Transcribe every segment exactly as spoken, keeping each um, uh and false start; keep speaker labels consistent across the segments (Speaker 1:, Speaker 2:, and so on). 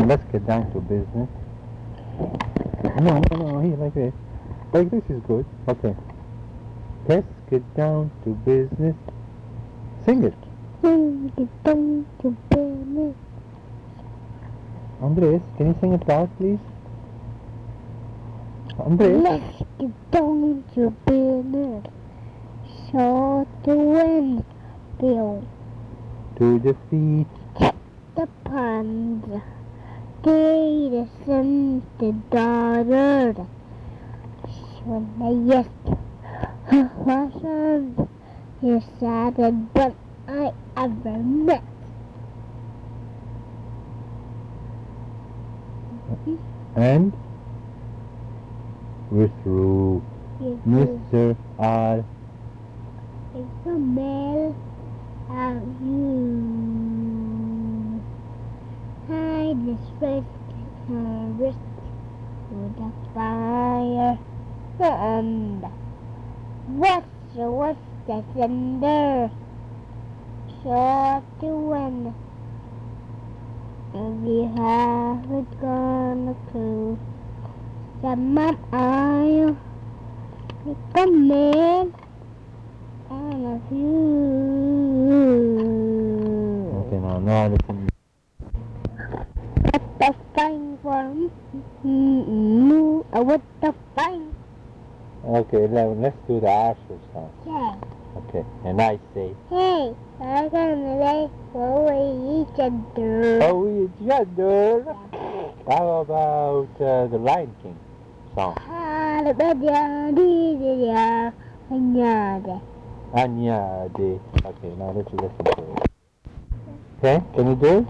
Speaker 1: let's get down to business. No, no, no, here, like this. Like this is good. Okay. Let's get down to business. Sing it.
Speaker 2: Let's get down to business.
Speaker 1: Andres, can you sing it loud, please? Andres?
Speaker 2: Let's get down to business. So to win, Bill.
Speaker 1: To defeat.
Speaker 2: The puns. They listen to daughter. When they yes, wasn't the saddest but I ever met.
Speaker 1: And we're through.
Speaker 2: Yes,
Speaker 1: Mister R.
Speaker 2: it's a mail of you. Hide this face and wrist with the fire. And what's what's the thunder? Sure to win. And we haven't gone a clue. Some of I come in and a few.
Speaker 1: Okay, now, now listen.
Speaker 2: What the fine for no, what the fine?
Speaker 1: Okay, let, let's do the Arthur song.
Speaker 2: Yeah.
Speaker 1: Okay, and I say,
Speaker 2: Hey, I'm gonna lay for each other.
Speaker 1: oh, each other. How about uh, the Lion King song? Añade. Okay, now let's listen to it. Okay, can you do it?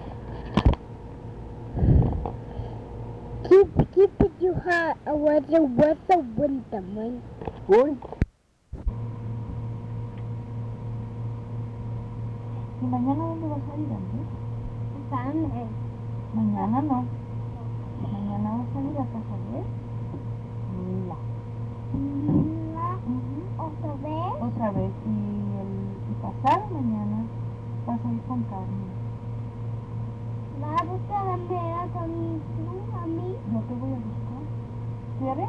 Speaker 2: Keep, keep it you heart. I was a was a winter man.
Speaker 1: Uy.
Speaker 3: ¿Y mañana dónde vas a ir, Andrés?
Speaker 2: Family.
Speaker 3: Mañana no. Mañana vas a ir a casa de Mila.
Speaker 2: Mila.
Speaker 3: Ujú.
Speaker 2: Otra vez.
Speaker 3: Otra vez. Y el y pasado mañana vas a ir con Carmen.
Speaker 2: Va a buscar a Mela con tú, a mí.
Speaker 3: Yo te voy a buscar. ¿Quieres?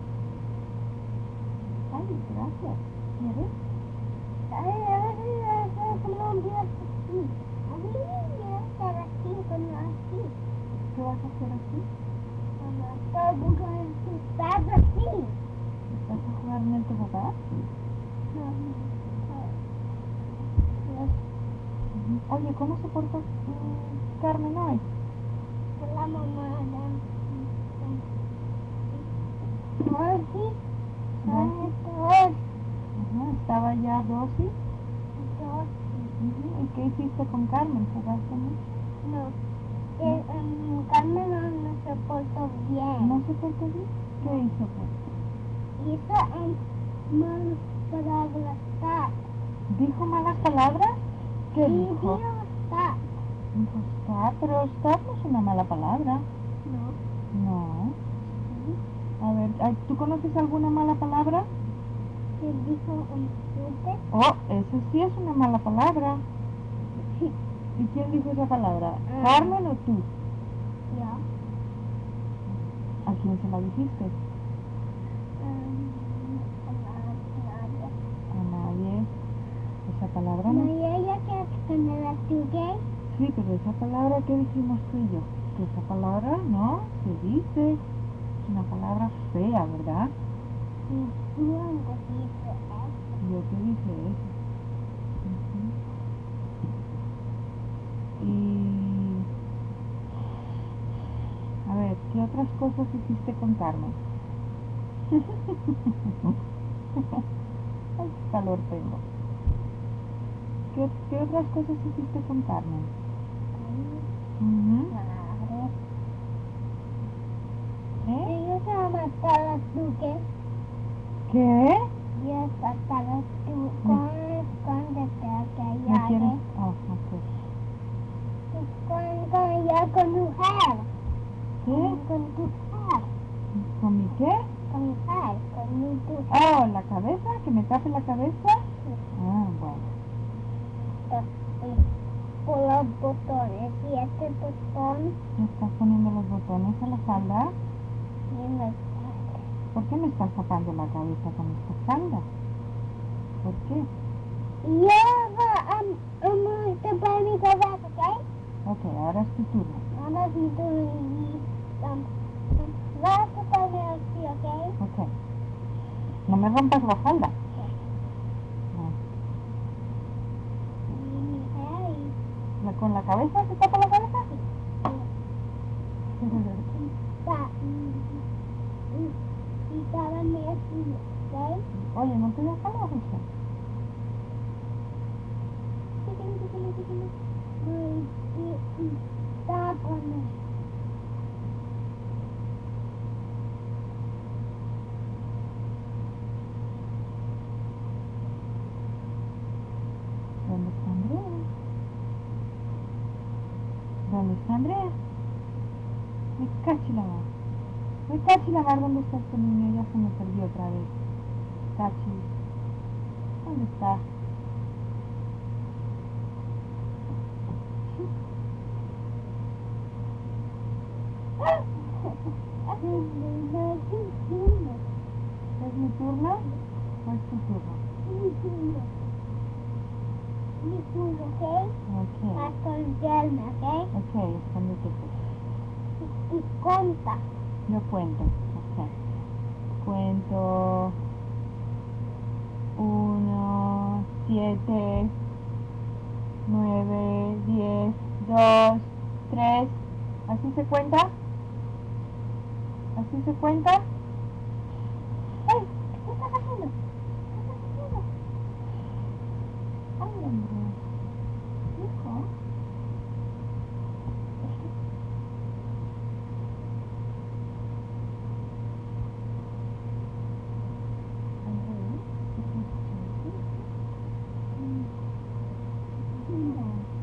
Speaker 3: Ay, gracias. ¿Quieres?
Speaker 2: Ay, a ver si va a hacer como un día así. A mí me gusta así, como así.
Speaker 3: ¿Qué vas a hacer aquí?
Speaker 2: Como estoy buscando sus padres así.
Speaker 3: ¿Vas a jugar en el tobogán? Ujú. Oye, ¿cómo se portó mm, Carmen hoy?
Speaker 2: Con la mamá de... Ay, sí. Ay, dos.
Speaker 3: Ajá, estaba ya dosis.
Speaker 2: Dos.
Speaker 3: ¿Y qué hiciste con Carmen? ¿Jugaste mucho?
Speaker 2: No. Eh, um, Carmen no, no se portó bien.
Speaker 3: ¿No se portó bien? ¿Qué hizo pues?
Speaker 2: Hizo en malas palabras. Está.
Speaker 3: ¿Dijo malas palabras? ¿Qué
Speaker 2: Sí,
Speaker 3: dijo?
Speaker 2: dijo está.
Speaker 3: Dijo está, pero está no es una mala palabra.
Speaker 2: No.
Speaker 3: No. A ver, ay, ¿tú conoces alguna mala palabra?
Speaker 2: Sí, dijo un chute.
Speaker 3: Oh, eso sí es una mala palabra. ¿Y quién dijo esa palabra?
Speaker 2: Ah.
Speaker 3: ¿Carmen o tú?
Speaker 2: Ya.
Speaker 3: ¿A quién se la dijiste?
Speaker 2: Um, nadie.
Speaker 3: A nadie. Esa palabra
Speaker 2: No,
Speaker 3: no.
Speaker 2: y ella que cuando la tuve.
Speaker 3: Sí, pero esa palabra que dijimos tú y yo. Que esa palabra no se dice. Es una palabra fea, ¿verdad?
Speaker 2: Y tú antes dices eso.
Speaker 3: Yo te dije eso. Ujú. Y... A ver, ¿qué otras cosas hiciste con Carmen? Ay, qué calor tengo. ¿Qué, qué otras cosas hiciste con Carmen? Ujú.
Speaker 2: Madre.
Speaker 3: ¿Eh?
Speaker 2: Yo se va a matar a tú, ¿qué?
Speaker 3: ¿Qué?
Speaker 2: Yo matar a tú con cuando te
Speaker 3: ¿Me quieres?
Speaker 2: callaré.
Speaker 3: Oh, ok.
Speaker 2: Con, con, ya con tu hair.
Speaker 3: ¿Qué?
Speaker 2: Con tu hair.
Speaker 3: ¿Con mi qué?
Speaker 2: Con mi hair. Con mi tu
Speaker 3: Oh, ¿la cabeza? ¿Que me tape la cabeza? Ah, bueno.
Speaker 2: por los botones y este botón
Speaker 3: ¿Me estás poniendo los botones a la falda?
Speaker 2: y me sale.
Speaker 3: ¿Por qué me estás tapando la cabeza con esta falda? ¿Por qué?
Speaker 2: Y ahora um, um, tapar mi cabeza, ¿ok?
Speaker 3: Ok, ahora es tu turno.
Speaker 2: Ahora es mi turno y um, um, vas a taparme así, ¿ok?
Speaker 3: Ok. No me rompas la falda. No.
Speaker 2: Y ahí.
Speaker 3: ¿La- ¿Con la cabeza? ¿Se tapa la cabeza?
Speaker 2: Ta- y, y, y tápame así, ¿ok?
Speaker 3: Oye, no te deja la risa.
Speaker 2: Y, y, y tápame.
Speaker 3: ¿Dónde está Andrea? ¿Dónde está Andrea? Me cachi la mar. Me cachi la mar, ¿dónde está este niño? Ya se me perdió otra vez. Cachi. ¿Dónde está? ¿Es mi turno? ¿O es tu turno?
Speaker 2: Mi turno. Mi turno, ¿ok?
Speaker 3: Ok.
Speaker 2: Vas con esconderme, ¿ok?
Speaker 3: Ok, escóndete pues.
Speaker 2: Y, y conta.
Speaker 3: Yo cuento. Ok. Cuento. Uno, siete, nueve, diez, dos, tres. ¿Así se cuenta? ¿Así se cuenta?
Speaker 2: ¡Ay! ¿Qué estás haciendo? ¿Qué estás haciendo?
Speaker 3: Ay, hombre. Hijo. Andrés, ¿qué te has hecho? Mira.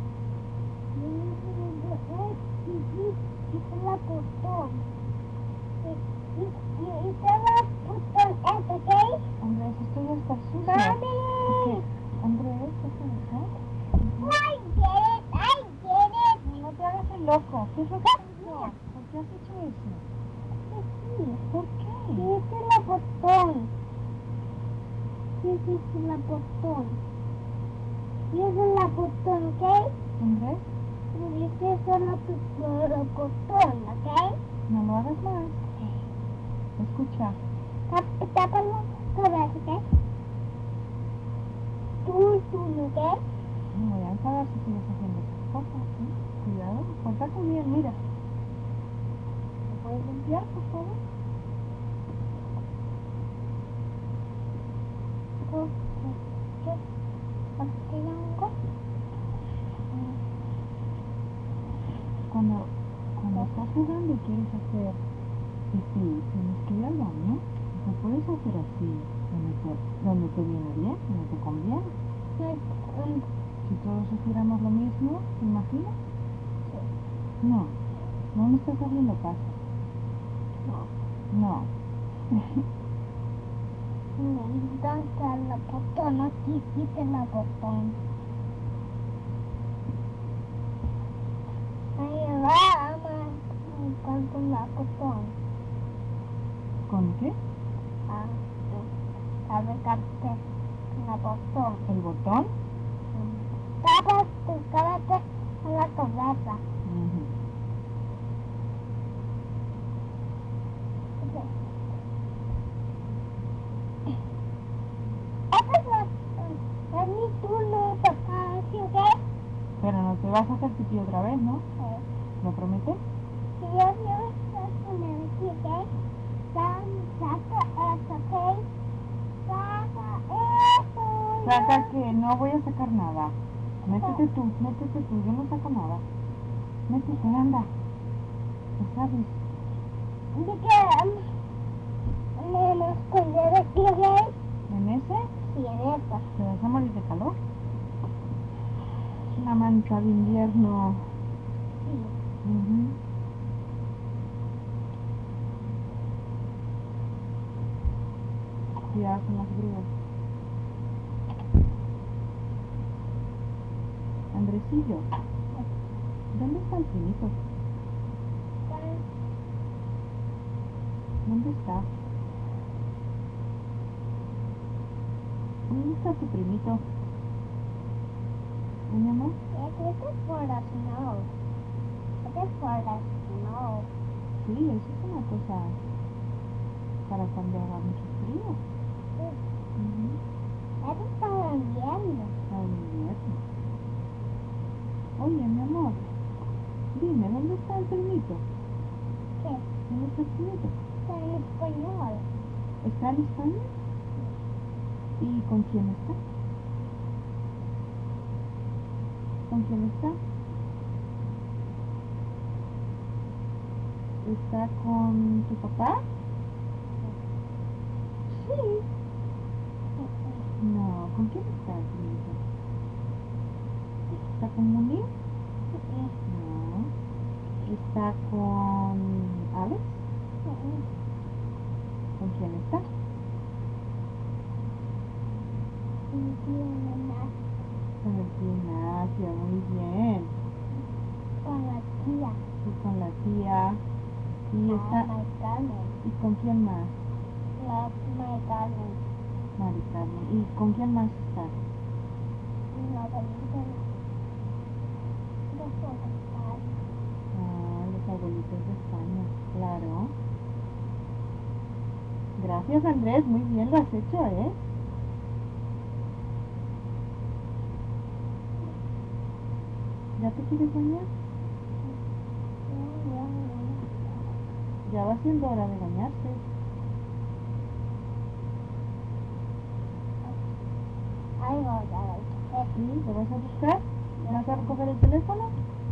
Speaker 2: Y se la botón. Y, y, y, y se la botón, ¿esto, ok?
Speaker 3: Andrés, esto ya está sucio.
Speaker 2: ¡Mami!
Speaker 3: Ok. Andrés, ¿qué te deja?
Speaker 2: I get it, I get it.
Speaker 3: No, no te hagas el loco. ¿Qué es lo que pasó? ¿Por qué has hecho eso?
Speaker 2: Sí,
Speaker 3: ¿Por qué?
Speaker 2: y ese es la botón. Y ese es la botón. Y ese es la botón, ¿ok?
Speaker 3: Andrés,
Speaker 2: Y ese es la la botón, ¿ok?
Speaker 3: no lo hagas más. Escucha.
Speaker 2: Tap- Tápalo otra vez, ¿ok? Tú, tú, ¿ok?
Speaker 3: Me voy a enfadar si sigues haciendo esas cosas, ¿sí? Cuidado, pórtate bien, mira. ¿Me puedes limpiar, por favor?
Speaker 2: Yo, yo, ¿qué hago?
Speaker 3: Cuando, cuando estás jugando y quieres hacer pipí, tienes que ir al baño. No puedes hacer así, donde te, donde te viene bien, donde te conviene.
Speaker 2: Um,
Speaker 3: Si todos hiciéramos lo mismo, ¿te imaginas? No, no me estás haciendo caso. No.
Speaker 2: ¿Dónde está la botón? Aquí, quita la botón. Ahí va, mamá. Con la botón.
Speaker 3: ¿Con qué?
Speaker 2: Ah, a ver, capte la botón.
Speaker 3: ¿El botón?
Speaker 2: Tapa tu cabeza con la cabeza.
Speaker 3: Ujú.
Speaker 2: Esa es la, es mi turno, papá, ¿sí, ok?
Speaker 3: Pero no te vas a hacer pipí otra vez, ¿no?
Speaker 2: Eh,
Speaker 3: ¿Lo prometes?
Speaker 2: Si yo quiero poner aquí, ok? Sa- Saca eso, ok? Saca eso.
Speaker 3: Saca que no voy a sacar nada. Métete tú, métete tú, yo no saco nada. Métete, anda. ¿Qué sabes?
Speaker 2: ¿De qué? Me me esconder aquí, ok?
Speaker 3: ¿En ese?
Speaker 2: Sí, en esta.
Speaker 3: ¿Te vas a morir de calor? Es una mancha de invierno.
Speaker 2: Sí.
Speaker 3: Ujú. Cuidado con las grúas. Andresillo. ¿Dónde está el primito? ¿Dónde está? ¿Dónde está tu primito? ¿Eh, mi amor?
Speaker 2: This is for the snow. This is for the snow.
Speaker 3: Sí, eso es una cosa para cuando haga mucho frío. Ujú.
Speaker 2: Eso es para el invierno.
Speaker 3: Para el invierno. Oye, mi amor, dime, ¿dónde está el primito?
Speaker 2: ¿Qué?
Speaker 3: ¿Dónde está el primito?
Speaker 2: Está en español.
Speaker 3: ¿Está en España? ¿Y con quién está? ¿Con quién está? ¿Está con tu papá? Sí. No, ¿con quién está el primito? ¿Está con Munir? No. ¿Está con Alex? ¿Con quién está? Con el gimnasio, muy bien.
Speaker 2: Con la tía.
Speaker 3: Y con la tía. Y está.
Speaker 2: Mari Carmen.
Speaker 3: ¿Y con quién más?
Speaker 2: La Mari Carmen.
Speaker 3: Mari Carmen. ¿Y con quién más está?
Speaker 2: La abuelita. Los otros.
Speaker 3: Ah, los abuelitos de España, claro. Gracias, Andrés, muy bien lo has hecho, ¿eh? ¿Ya te quieres bañar? Ya va siendo hora de bañarse.
Speaker 2: Ahí voy a ver.
Speaker 3: ¿Sí? ¿Lo vas a buscar? ¿Vas a recoger el teléfono?